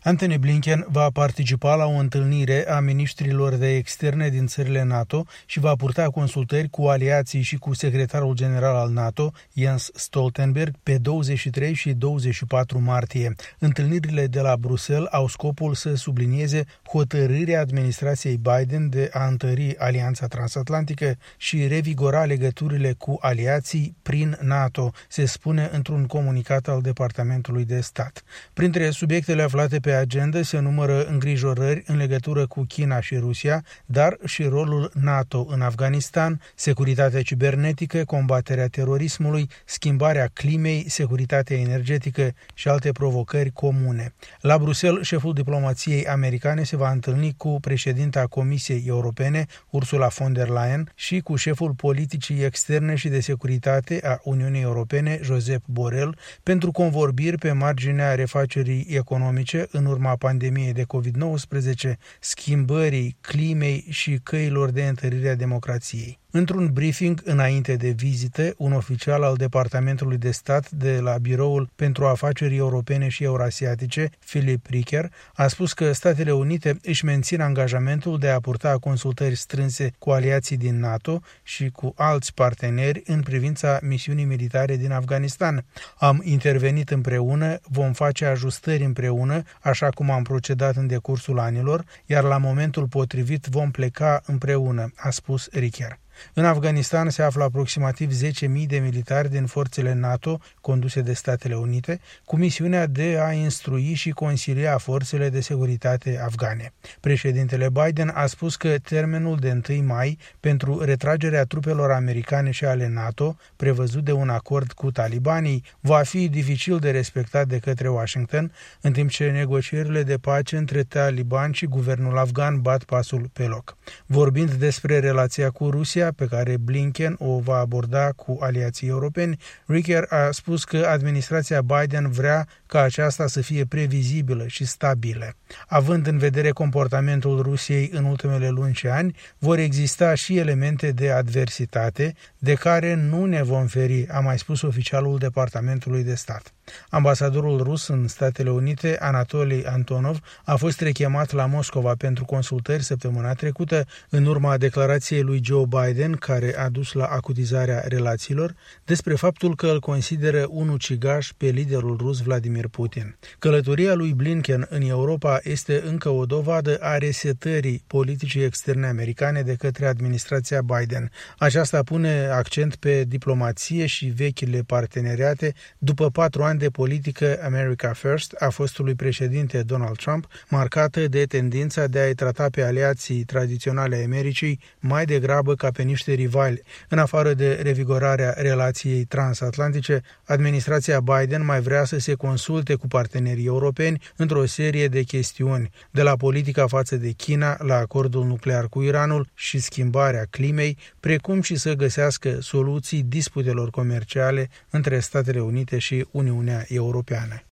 Antony Blinken va participa la o întâlnire a miniștrilor de externe din țările NATO și va purta consultări cu aliații și cu secretarul general al NATO, Jens Stoltenberg, pe 23 și 24 martie. Întâlnirile de la Bruxelles au scopul să sublinieze hotărârea administrației Biden de a întări Alianța Transatlantică și revigora legăturile cu aliații prin NATO, se spune într-un comunicat al Departamentului de Stat. Printre subiectele aflate pe agenda se numără îngrijorări în legătură cu China și Rusia, dar și rolul NATO în Afganistan, securitatea cibernetică, combaterea terorismului, schimbarea climei, securitatea energetică și alte provocări comune. La Bruxelles, șeful diplomației americane se va întâlni cu președinta Comisiei Europene, Ursula von der Leyen, și cu șeful politicii externe și de securitate a Uniunii Europene, Josep Borrell, pentru convorbiri pe marginea refacerii economice în urma pandemiei de COVID-19, schimbării climei și căilor de întărire a democrației. Într-un briefing înainte de vizită, un oficial al Departamentului de Stat de la Biroul pentru Afaceri Europene și Eurasiatice, Philip Ricker, a spus că Statele Unite își mențin angajamentul de a purta consultări strânse cu aliații din NATO și cu alți parteneri în privința misiunii militare din Afganistan. Am intervenit împreună, vom face ajustări împreună, așa cum am procedat în decursul anilor, iar la momentul potrivit vom pleca împreună, a spus Ricker. În Afganistan se află aproximativ 10.000 de militari din forțele NATO conduse de Statele Unite, cu misiunea de a instrui și consilia forțele de securitate afgane. Președintele Biden a spus că termenul de 1 mai pentru retragerea trupelor americane și ale NATO, prevăzut de un acord cu talibanii, va fi dificil de respectat de către Washington, în timp ce negocierile de pace între talibani și guvernul afgan bat pasul pe loc. Vorbind despre relația cu Rusia, pe care Blinken o va aborda cu aliații europeni, Ricker a spus că administrația Biden vrea ca aceasta să fie previzibilă și stabilă. Având în vedere comportamentul Rusiei în ultimele luni și ani, vor exista și elemente de adversitate de care nu ne vom feri, a mai spus oficialul Departamentului de Stat. Ambasadorul rus în Statele Unite, Anatoli Antonov, a fost rechemat la Moscova pentru consultări săptămâna trecută în urma declarației lui Joe Biden, care a dus la acutizarea relațiilor, despre faptul că îl consideră un ucigaș pe liderul rus Vladimir Putin. Călătoria lui Blinken în Europa este încă o dovadă a resetării politicii externe americane de către administrația Biden. Aceasta pune accent pe diplomație și vechile parteneriate după 4 ani de politică America First a fostului președinte Donald Trump, marcată de tendința de a-i trata pe aliații tradiționale ai Americii mai degrabă ca pe niște rivali. În afară de revigorarea relației transatlantice, administrația Biden mai vrea să se consulte cu partenerii europeni într-o serie de chestiuni, de la politica față de China, la acordul nuclear cu Iranul și schimbarea climei, precum și să găsească soluții disputelor comerciale între Statele Unite și Uniunea Europeană.